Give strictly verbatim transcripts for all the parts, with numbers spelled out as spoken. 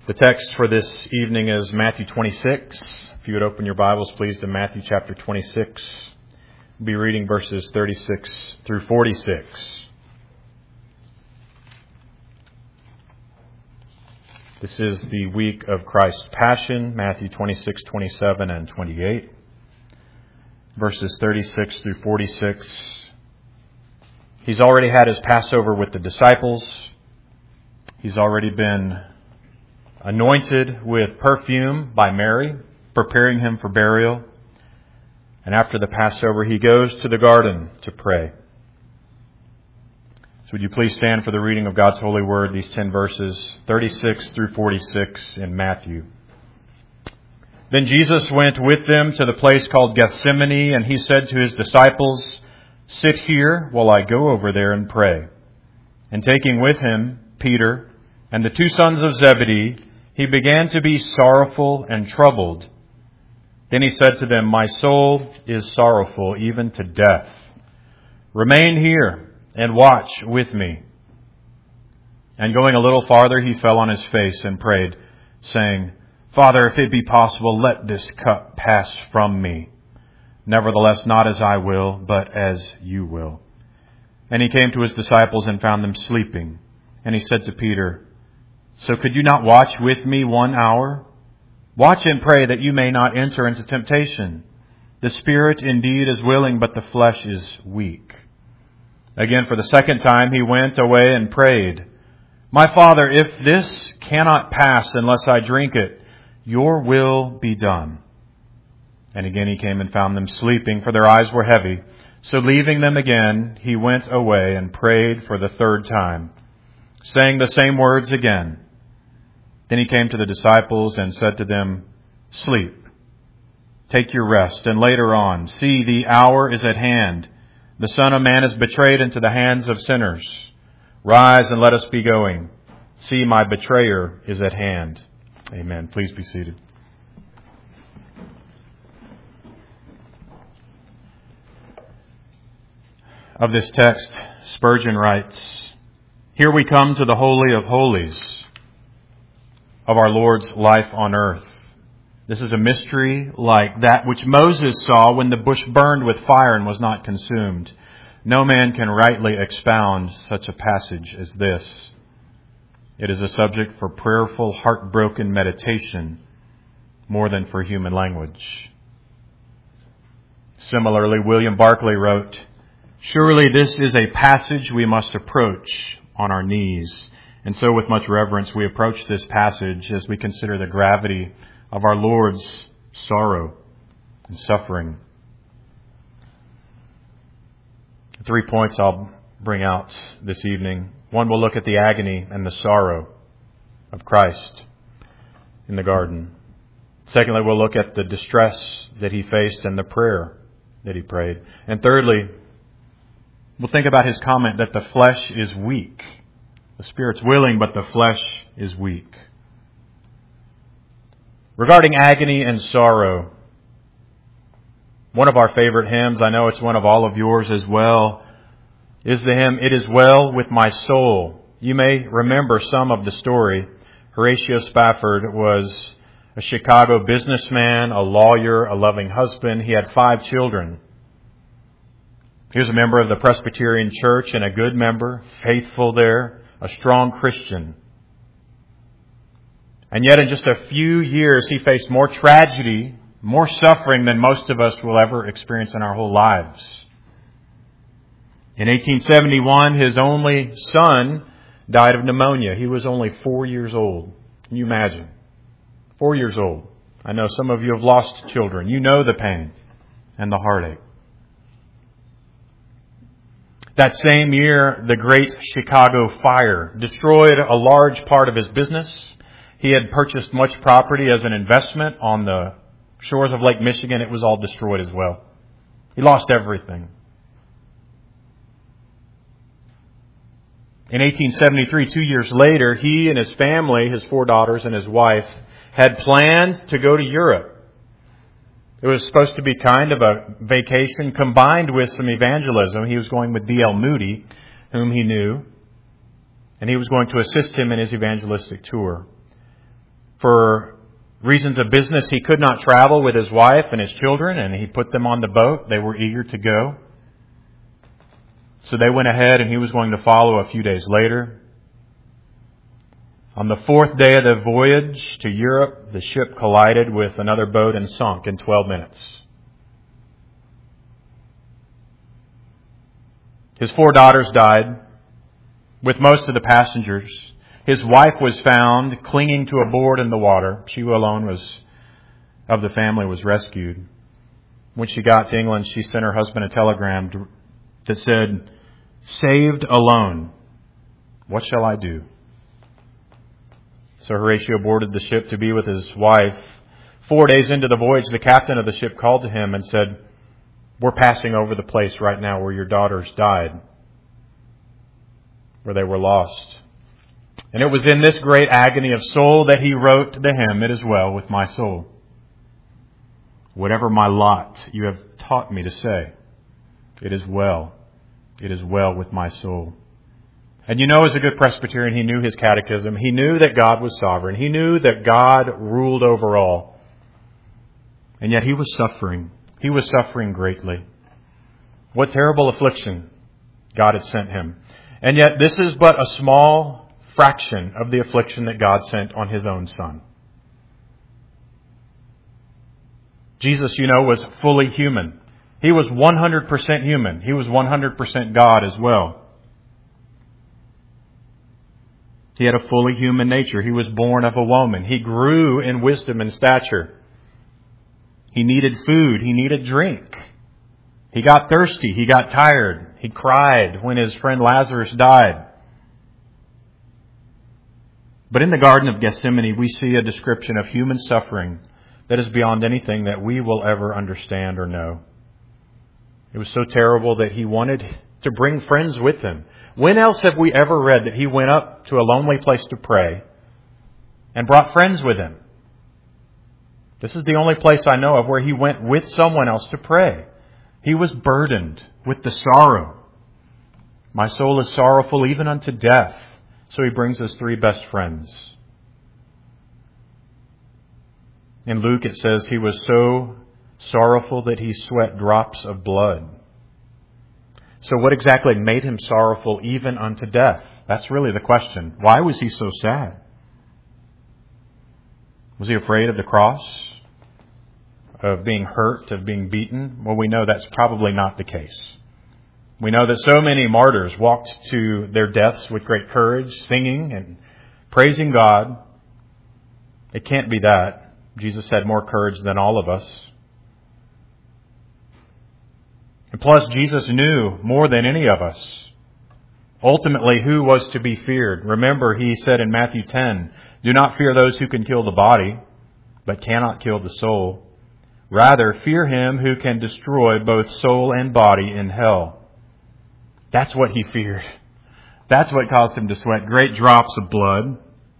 The text for this evening is Matthew twenty-six. If you would open your Bibles, please, to Matthew chapter twenty-six. We'll be reading verses thirty-six through forty-six. This is the week of Christ's Passion, Matthew twenty-six, twenty-seven, and twenty-eight. Verses thirty-six through forty-six. He's already had his Passover with the disciples. He's already been anointed with perfume by Mary, preparing him for burial. And after the Passover, he goes to the garden to pray. So would you please stand for the reading of God's holy word, these ten verses, thirty-six through forty-six in Matthew. Then Jesus went with them to the place called Gethsemane, and he said to his disciples, "Sit here while I go over there and pray." And taking with him Peter and the two sons of Zebedee, he began to be sorrowful and troubled. Then he said to them, "My soul is sorrowful, even to death. Remain here and watch with me." And going a little farther, he fell on his face and prayed, saying, "Father, if it be possible, let this cup pass from me. Nevertheless, not as I will, but as you will." And he came to his disciples and found them sleeping. And he said to Peter, "So could you not watch with me one hour? Watch and pray that you may not enter into temptation. The spirit indeed is willing, but the flesh is weak." Again, for the second time, he went away and prayed, "My Father, if this cannot pass unless I drink it, your will be done." And again he came and found them sleeping, for their eyes were heavy. So leaving them again, he went away and prayed for the third time, saying the same words again. Then he came to the disciples and said to them, "Sleep, take your rest." And later on, "See, the hour is at hand. The Son of Man is betrayed into the hands of sinners. Rise and let us be going. See, my betrayer is at hand." Amen. Please be seated. Of this text, Spurgeon writes, "Here we come to the Holy of Holies of our Lord's life on earth. This is a mystery like that which Moses saw when the bush burned with fire and was not consumed. No man can rightly expound such a passage as this. It is a subject for prayerful, heartbroken meditation more than for human language." Similarly, William Barclay wrote, "Surely this is a passage we must approach on our knees." And so with much reverence we approach this passage as we consider the gravity of our Lord's sorrow and suffering. Three points I'll bring out this evening. One, we'll look at the agony and the sorrow of Christ in the garden. Secondly, we'll look at the distress that he faced and the prayer that he prayed. And thirdly, we'll think about his comment that the flesh is weak. The spirit's willing, but the flesh is weak. Regarding agony and sorrow, one of our favorite hymns, I know it's one of all of yours as well, is the hymn, "It is Well with My Soul." You may remember some of the story. Horatio Spafford was a Chicago businessman, a lawyer, a loving husband. He had five children. He was a member of the Presbyterian Church and a good member, faithful there, a strong Christian. And yet in just a few years, he faced more tragedy, more suffering than most of us will ever experience in our whole lives. In eighteen seventy-one, his only son died of pneumonia. He was only four years old. Can you imagine? Four years old. I know some of you have lost children. You know the pain and the heartache. That same year, the Great Chicago Fire destroyed a large part of his business. He had purchased much property as an investment on the shores of Lake Michigan. It was all destroyed as well. He lost everything. In eighteen seventy-three, two years later, he and his family, his four daughters and his wife, had planned to go to Europe. It was supposed to be kind of a vacation combined with some evangelism. He was going with D L Moody, whom he knew, and he was going to assist him in his evangelistic tour. For reasons of business, he could not travel with his wife and his children, and he put them on the boat. They were eager to go. So they went ahead, and he was going to follow a few days later. On the fourth day of the voyage to Europe, the ship collided with another boat and sunk in twelve minutes. His four daughters died, with most of the passengers. His wife was found clinging to a board in the water. She alone was of the family was rescued. When she got to England, she sent her husband a telegram that said, "Saved alone. What shall I do?" So Horatio boarded the ship to be with his wife. Four days into the voyage, the captain of the ship called to him and said, "We're passing over the place right now where your daughters died, where they were lost." And it was in this great agony of soul that he wrote the hymn, "It is well with my soul. Whatever my lot you have taught me to say, it is well, it is well with my soul." And you know, as a good Presbyterian, he knew his catechism. He knew that God was sovereign. He knew that God ruled over all. And yet he was suffering. He was suffering greatly. What terrible affliction God had sent him. And yet this is but a small fraction of the affliction that God sent on his own Son. Jesus, you know, was fully human. He was one hundred percent human. He was one hundred percent God as well. He had a fully human nature. He was born of a woman. He grew in wisdom and stature. He needed food. He needed drink. He got thirsty. He got tired. He cried when his friend Lazarus died. But in the Garden of Gethsemane, we see a description of human suffering that is beyond anything that we will ever understand or know. It was so terrible that he wanted to bring friends with him. When else have we ever read that he went up to a lonely place to pray and brought friends with him? This is the only place I know of where he went with someone else to pray. He was burdened with the sorrow. My soul is sorrowful even unto death. So he brings us three best friends. In Luke it says he was so sorrowful that he sweat drops of blood. So what exactly made him sorrowful even unto death? That's really the question. Why was he so sad? Was he afraid of the cross? Of being hurt? Of being beaten? Well, we know that's probably not the case. We know that so many martyrs walked to their deaths with great courage, singing and praising God. It can't be that. Jesus had more courage than all of us. And plus, Jesus knew more than any of us ultimately who was to be feared. Remember, he said in Matthew ten, "Do not fear those who can kill the body, but cannot kill the soul. Rather, fear him who can destroy both soul and body in hell." That's what he feared. That's what caused him to sweat great drops of blood.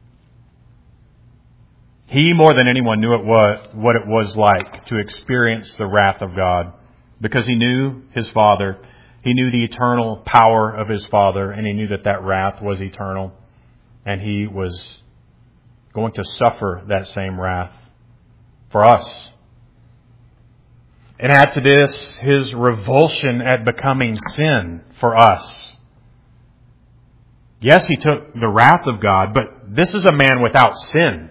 He, more than anyone, knew it was, what it was like to experience the wrath of God. Because he knew his Father. He knew the eternal power of his Father. And he knew that that wrath was eternal. And he was going to suffer that same wrath for us. And add to this his revulsion at becoming sin for us. Yes, he took the wrath of God, but this is a man without sin.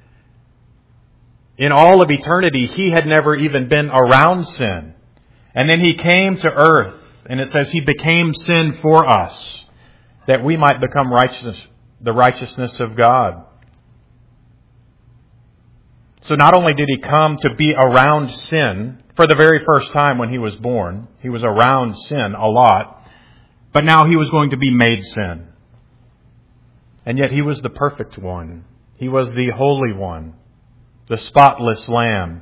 In all of eternity, he had never even been around sin. And then he came to earth, and it says he became sin for us, that we might become righteous, the righteousness of God. So not only did he come to be around sin for the very first time when he was born, he was around sin a lot, but now he was going to be made sin. And yet he was the perfect one. He was the holy one, the spotless lamb.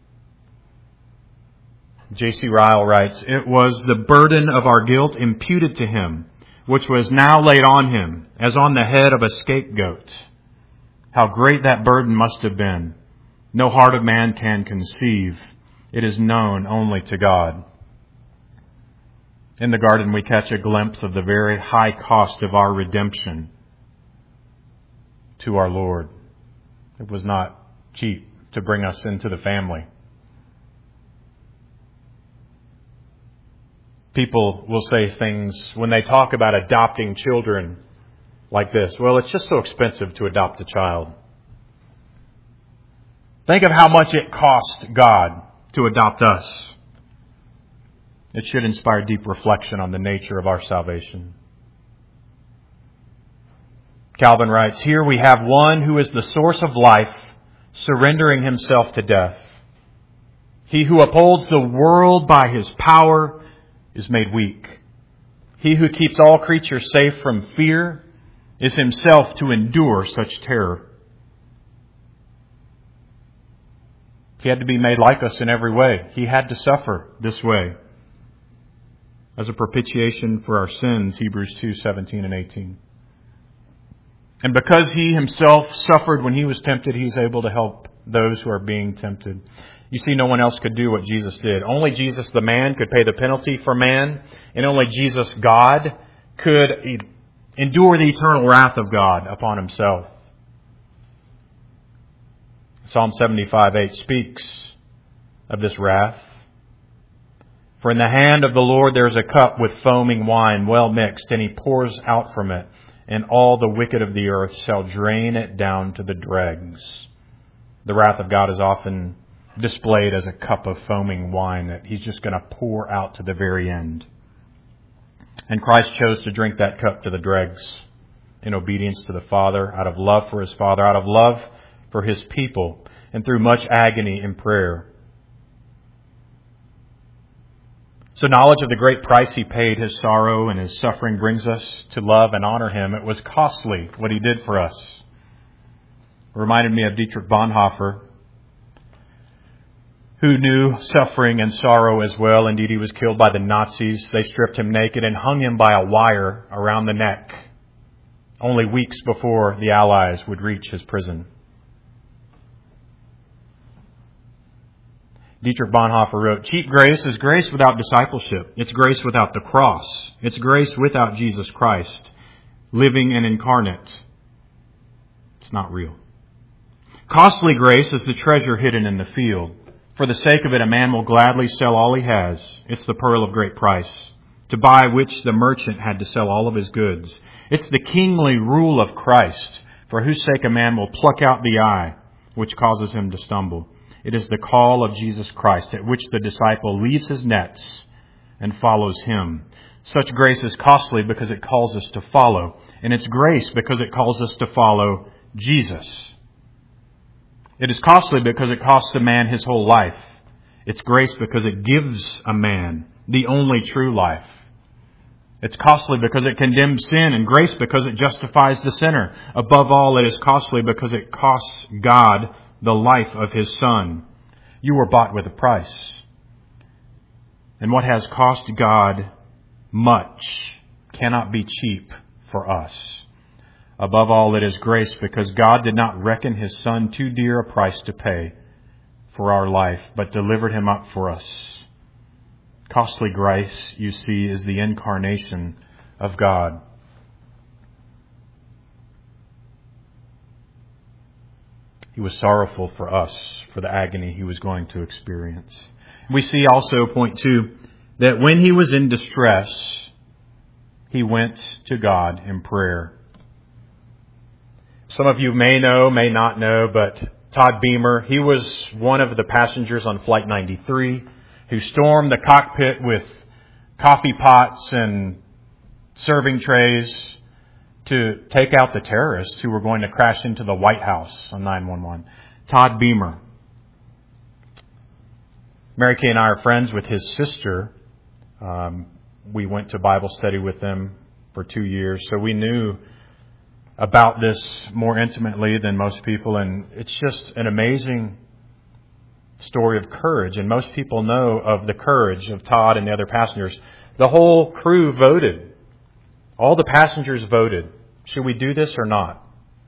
J C Ryle writes, "It was the burden of our guilt imputed to him, which was now laid on him, as on the head of a scapegoat. How great that burden must have been. No heart of man can conceive. It is known only to God." In the garden, we catch a glimpse of the very high cost of our redemption to our Lord. It was not cheap to bring us into the family. People will say things when they talk about adopting children like this. Well, it's just so expensive to adopt a child. Think of how much it cost God to adopt us. It should inspire deep reflection on the nature of our salvation. Calvin writes, "Here we have one who is the source of life, surrendering himself to death. He who upholds the world by his power is made weak. He who keeps all creatures safe from fear is himself to endure such terror." He had to be made like us in every way. He had to suffer this way as a propitiation for our sins, Hebrews two, seventeen and eighteen. And because He Himself suffered when He was tempted, He's able to help those who are being tempted. You see, no one else could do what Jesus did. Only Jesus, the man, could pay the penalty for man, and only Jesus, God, could endure the eternal wrath of God upon Himself. Psalm seventy-five eight speaks of this wrath. "For in the hand of the Lord there is a cup with foaming wine, well mixed, and He pours out from it, and all the wicked of the earth shall drain it down to the dregs." The wrath of God is often displayed as a cup of foaming wine that He's just going to pour out to the very end. And Christ chose to drink that cup to the dregs in obedience to the Father, out of love for His Father, out of love for His people, and through much agony in prayer. So knowledge of the great price He paid, His sorrow and His suffering, brings us to love and honor Him. It was costly what He did for us. It reminded me of Dietrich Bonhoeffer, who knew suffering and sorrow as well. Indeed, he was killed by the Nazis. They stripped him naked and hung him by a wire around the neck, only weeks before the Allies would reach his prison. Dietrich Bonhoeffer wrote, "Cheap grace is grace without discipleship. It's grace without the cross. It's grace without Jesus Christ, living and incarnate. It's not real. Costly grace is the treasure hidden in the field. For the sake of it, a man will gladly sell all he has. It's the pearl of great price, to buy which the merchant had to sell all of his goods. It's the kingly rule of Christ, for whose sake a man will pluck out the eye, which causes him to stumble. It is the call of Jesus Christ, at which the disciple leaves his nets and follows Him. Such grace is costly because it calls us to follow, and it's grace because it calls us to follow Jesus. It is costly because it costs a man his whole life. It's grace because it gives a man the only true life. It's costly because it condemns sin, and grace because it justifies the sinner. Above all, it is costly because it costs God the life of His Son. You were bought with a price. And what has cost God much cannot be cheap for us. Above all, it is grace because God did not reckon His Son too dear a price to pay for our life, but delivered Him up for us. Costly grace, you see, is the incarnation of God. He was sorrowful for us, for the agony He was going to experience. We see also, point two, that when He was in distress, He went to God in prayer. Some of you may know, may not know, but Todd Beamer, he was one of the passengers on Flight ninety-three who stormed the cockpit with coffee pots and serving trays to take out the terrorists who were going to crash into the White House on nine one one. Todd Beamer. Mary Kay and I are friends with his sister. Um, we went to Bible study with them for two years, so we knew about this more intimately than most people, and it's just an amazing story of courage. And most people know of the courage of Todd and the other passengers. The whole crew voted. All the passengers voted. Should we do this or not?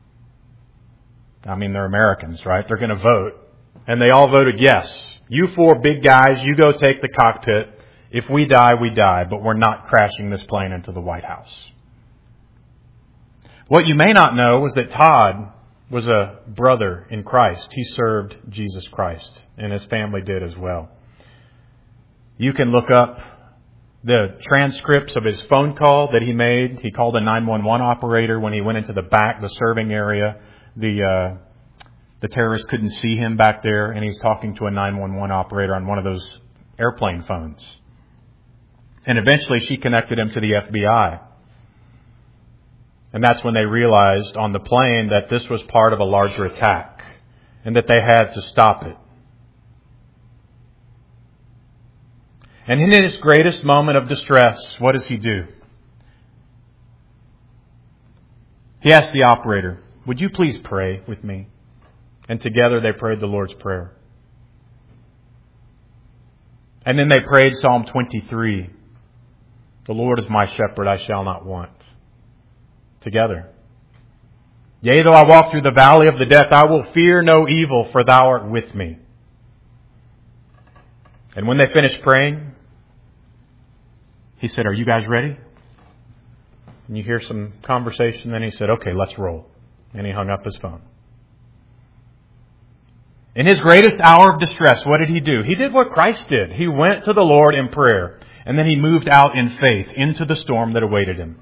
I mean, they're Americans, right? They're going to vote. And they all voted yes. You four big guys, you go take the cockpit. If we die, we die, but we're not crashing this plane into the White House. What you may not know was that Todd was a brother in Christ. He served Jesus Christ, and his family did as well. You can look up the transcripts of his phone call that he made. He called a nine one one operator when he went into the back, the serving area. The uh, the terrorist couldn't see him back there, and he's talking to a nine one one operator on one of those airplane phones. And eventually she connected him to the F B I. And that's when they realized on the plane that this was part of a larger attack and that they had to stop it. And in his greatest moment of distress, what does he do? He asked the operator, "Would you please pray with me?" And together they prayed the Lord's Prayer. And then they prayed Psalm twenty-three. "The Lord is my shepherd, I shall not want." Together. "Yea, though I walk through the valley of the death, I will fear no evil, for thou art with me." And when they finished praying, he said, "Are you guys ready?" And you hear some conversation. Then he said, "Okay, let's roll." And he hung up his phone. In his greatest hour of distress, what did he do? He did what Christ did. He went to the Lord in prayer. And then he moved out in faith into the storm that awaited him.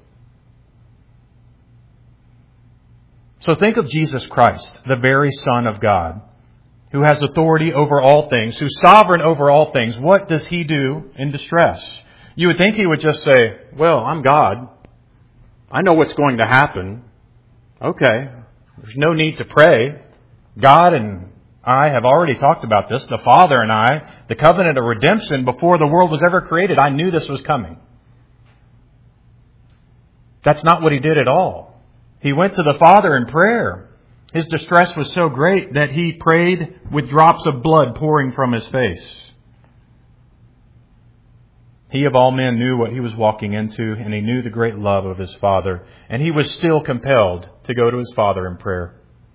So think of Jesus Christ, the very Son of God, who has authority over all things, who's sovereign over all things. What does he do in distress? You would think he would just say, "Well, I'm God. I know what's going to happen. Okay, there's no need to pray. God and I have already talked about this, the Father and I, the covenant of redemption before the world was ever created. I knew this was coming." That's not what he did at all. He went to the Father in prayer. His distress was so great that he prayed with drops of blood pouring from his face. He of all men knew what he was walking into, and he knew the great love of his Father, and he was still compelled to go to his Father in prayer.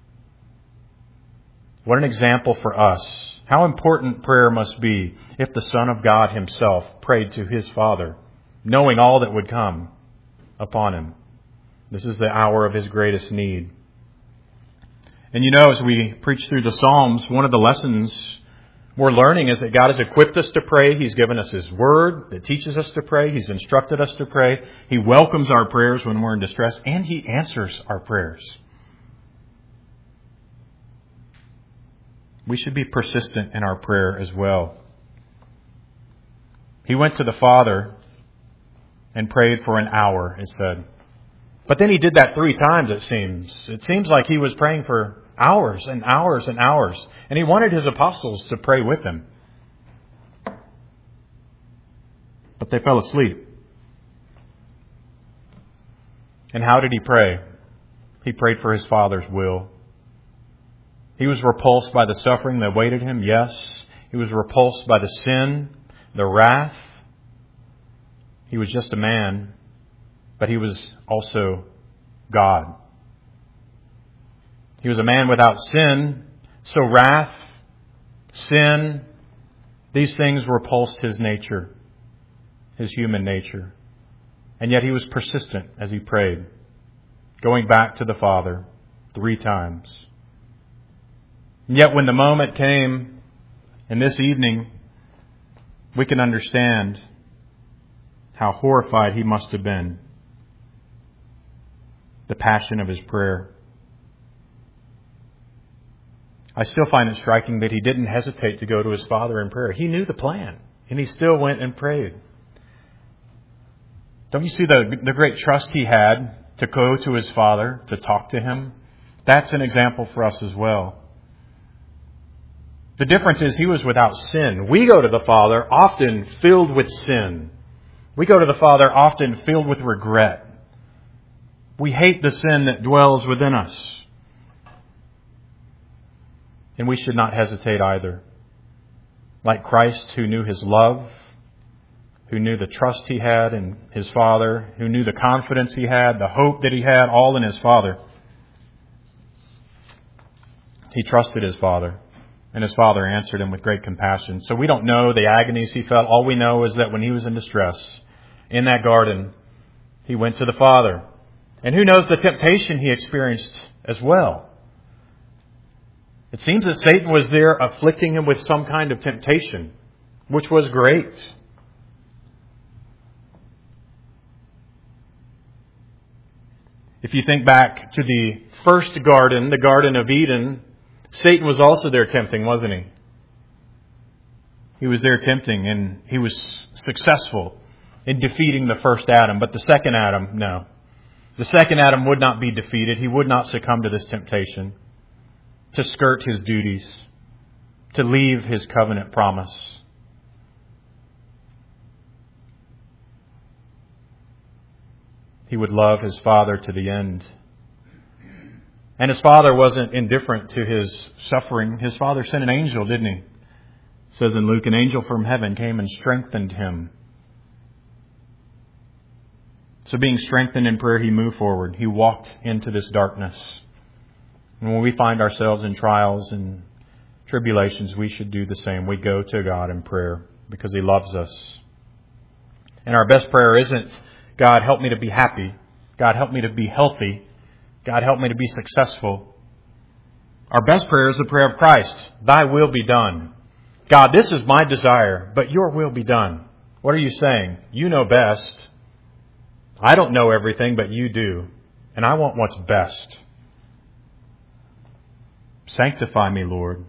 What an example for us. How important prayer must be if the Son of God himself prayed to his Father, knowing all that would come upon him. This is the hour of his greatest need. And you know, as we preach through the Psalms, one of the lessons we're learning is that God has equipped us to pray. He's given us His Word that teaches us to pray. He's instructed us to pray. He welcomes our prayers when we're in distress, and He answers our prayers. We should be persistent in our prayer as well. He went to the Father and prayed for an hour, it said. But then he did that three times, it seems. It seems like he was praying for hours and hours and hours. And he wanted his apostles to pray with him. But they fell asleep. And how did he pray? He prayed for his Father's will. He was repulsed by the suffering that awaited him, yes. He was repulsed by the sin, the wrath. He was just a man, but he was also God. He was a man without sin, so wrath, sin, these things repulsed his nature, his human nature. And yet he was persistent as he prayed, going back to the Father three times. And yet when the moment came, and this evening, we can understand how horrified he must have been. The passion of his prayer. I still find it striking that he didn't hesitate to go to his Father in prayer. He knew the plan, and he still went and prayed. Don't you see the, the great trust he had to go to his Father, to talk to him? That's an example for us as well. The difference is he was without sin. We go to the Father often filled with sin. We go to the Father often filled with regret. We hate the sin that dwells within us. And we should not hesitate either. Like Christ, who knew His love, who knew the trust He had in His Father, who knew the confidence He had, the hope that He had, all in His Father. He trusted His Father, and His Father answered Him with great compassion. So we don't know the agonies He felt. All we know is that when He was in distress, in that garden, He went to the Father. And who knows the temptation He experienced as well. It seems that Satan was there afflicting him with some kind of temptation, which was great. If you think back to the first garden, the Garden of Eden, Satan was also there tempting, wasn't he? He was there tempting, and he was successful in defeating the first Adam. But the second Adam, no. The second Adam would not be defeated. He would not succumb to this temptation to skirt his duties, to leave his covenant promise. He would love his Father to the end. And his Father wasn't indifferent to his suffering. His Father sent an angel, didn't he? It says in Luke, an angel from heaven came and strengthened him. So being strengthened in prayer, he moved forward. He walked into this darkness. And when we find ourselves in trials and tribulations, we should do the same. We go to God in prayer because He loves us. And our best prayer isn't, God, help me to be happy. God, help me to be healthy. God, help me to be successful. Our best prayer is the prayer of Christ. Thy will be done. God, this is my desire, but your will be done. What are you saying? You know best. I don't know everything, but you do. And I want what's best. Sanctify me, Lord.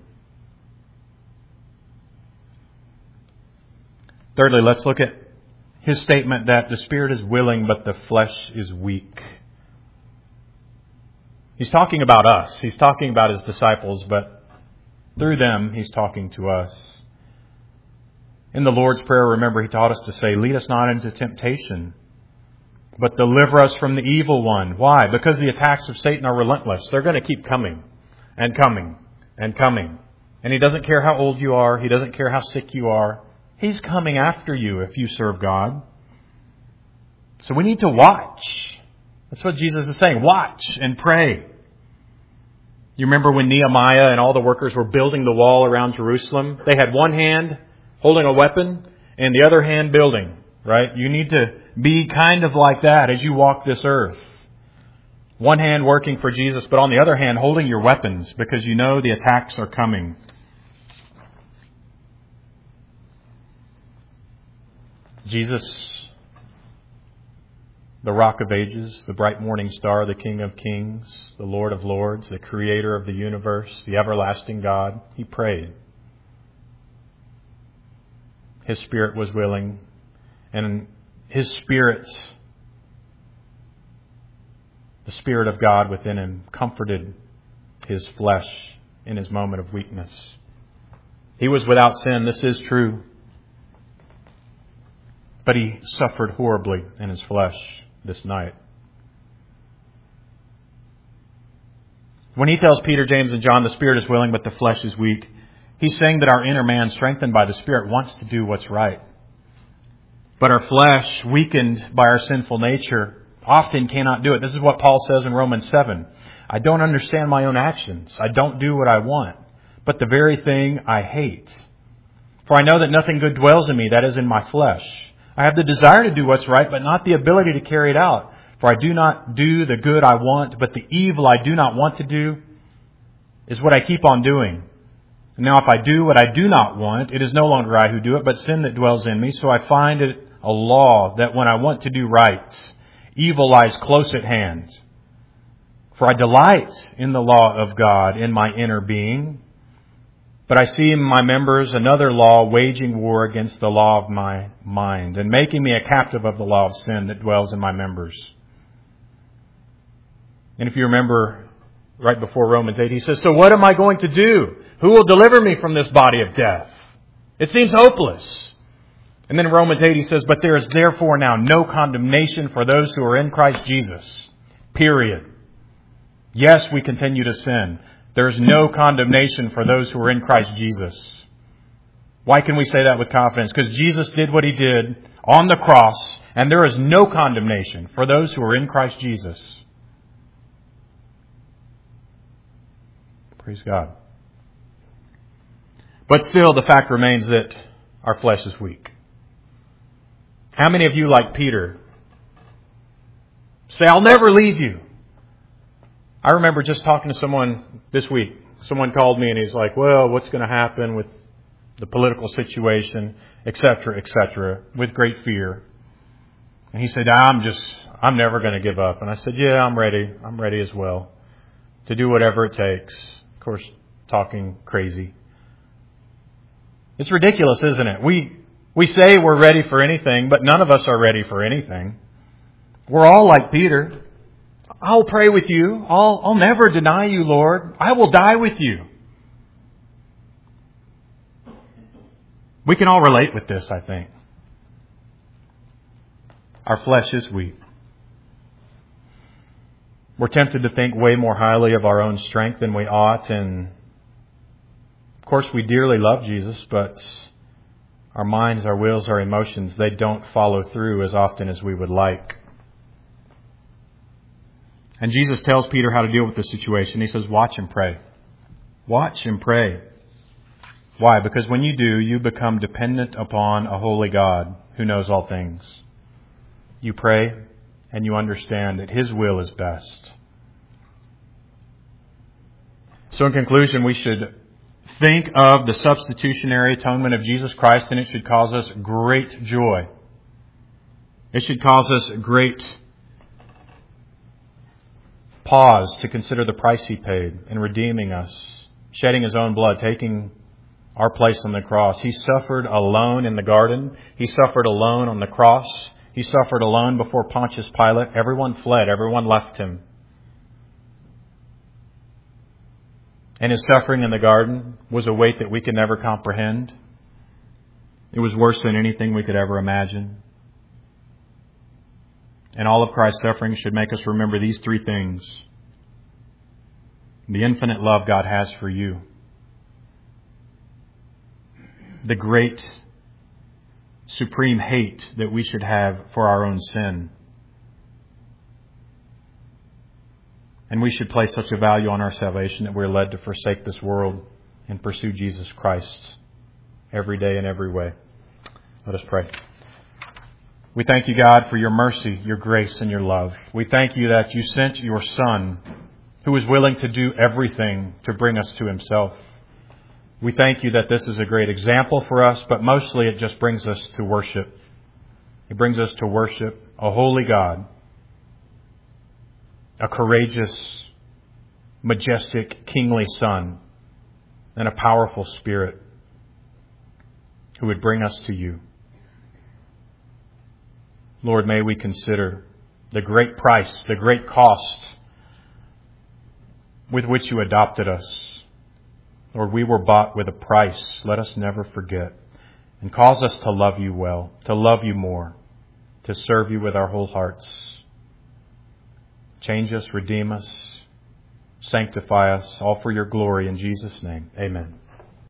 Thirdly, let's look at his statement that the Spirit is willing, but the flesh is weak. He's talking about us. He's talking about his disciples, but through them, he's talking to us. In the Lord's Prayer, remember, he taught us to say, lead us not into temptation, but deliver us from the evil one. Why? Because the attacks of Satan are relentless. They're going to keep coming and coming and coming. And he doesn't care how old you are. He doesn't care how sick you are. He's coming after you if you serve God. So we need to watch. That's what Jesus is saying. Watch and pray. You remember when Nehemiah and all the workers were building the wall around Jerusalem? They had one hand holding a weapon and the other hand building, right? You need to be kind of like that as you walk this earth. One hand working for Jesus, but on the other hand holding your weapons because you know the attacks are coming. Jesus, the Rock of Ages, the bright morning star, the King of Kings, the Lord of Lords, the Creator of the universe, the everlasting God, He prayed. His spirit was willing, and His Spirit, the Spirit of God within Him, comforted His flesh in His moment of weakness. He was without sin, this is true. But He suffered horribly in His flesh this night. When He tells Peter, James, and John, the Spirit is willing, but the flesh is weak, He's saying that our inner man, strengthened by the Spirit, wants to do what's right. But our flesh, weakened by our sinful nature, often cannot do it. This is what Paul says in Romans seven. I don't understand my own actions. I don't do what I want, but the very thing I hate. For I know that nothing good dwells in me, that is in my flesh. I have the desire to do what's right, but not the ability to carry it out. For I do not do the good I want, but the evil I do not want to do is what I keep on doing. Now if I do what I do not want, it is no longer I who do it, but sin that dwells in me. So I find it a law that when I want to do right, evil lies close at hand. For I delight in the law of God in my inner being. But I see in my members another law waging war against the law of my mind and making me a captive of the law of sin that dwells in my members. And if you remember right before Romans eight, he says, so what am I going to do? Who will deliver me from this body of death? It seems hopeless. And then in Romans eight, he says, but there is therefore now no condemnation for those who are in Christ Jesus. Period. Yes, we continue to sin. There is no condemnation for those who are in Christ Jesus. Why can we say that with confidence? Because Jesus did what He did on the cross, and there is no condemnation for those who are in Christ Jesus. Praise God. But still, the fact remains that our flesh is weak. How many of you, like Peter, say, I'll never leave you? I remember just talking to someone this week, Someone called me and he's like, well, what's going to happen with the political situation, et cetera, et cetera, with great fear. And he said, I'm just, I'm never going to give up. And I said, yeah, I'm ready. I'm ready as well to do whatever it takes. Of course, talking crazy. It's ridiculous, isn't it? We, we say we're ready for anything, but none of us are ready for anything. We're all like Peter. I'll pray with you. I'll, I'll never deny you, Lord. I will die with you. We can all relate with this, I think. Our flesh is weak. We're tempted to think way more highly of our own strength than we ought. And of course, we dearly love Jesus, but our minds, our wills, our emotions, they don't follow through as often as we would like. And Jesus tells Peter how to deal with this situation. He says, watch and pray. Watch and pray. Why? Because when you do, you become dependent upon a holy God who knows all things. You pray and you understand that His will is best. So in conclusion, we should think of the substitutionary atonement of Jesus Christ, and it should cause us great joy. It should cause us great pause to consider the price He paid in redeeming us, shedding His own blood, taking our place on the cross. He suffered alone in the garden. He suffered alone on the cross. He suffered alone before Pontius Pilate. Everyone fled. Everyone left Him. And His suffering in the garden was a weight that we could never comprehend. It was worse than anything we could ever imagine. And all of Christ's suffering should make us remember these three things. The infinite love God has for you. The great, supreme hate that we should have for our own sin. And we should place such a value on our salvation that we're led to forsake this world and pursue Jesus Christ every day in every way. Let us pray. We thank you, God, for your mercy, your grace, and your love. We thank you that you sent your Son, who was willing to do everything to bring us to Himself. We thank you that this is a great example for us, but mostly it just brings us to worship. It brings us to worship a holy God, a courageous, majestic, kingly Son, and a powerful Spirit who would bring us to you. Lord, may we consider the great price, the great cost with which you adopted us. Lord, we were bought with a price. Let us never forget. And cause us to love you well, to love you more, to serve you with our whole hearts. Change us, redeem us, sanctify us, all for your glory in Jesus' name. Amen.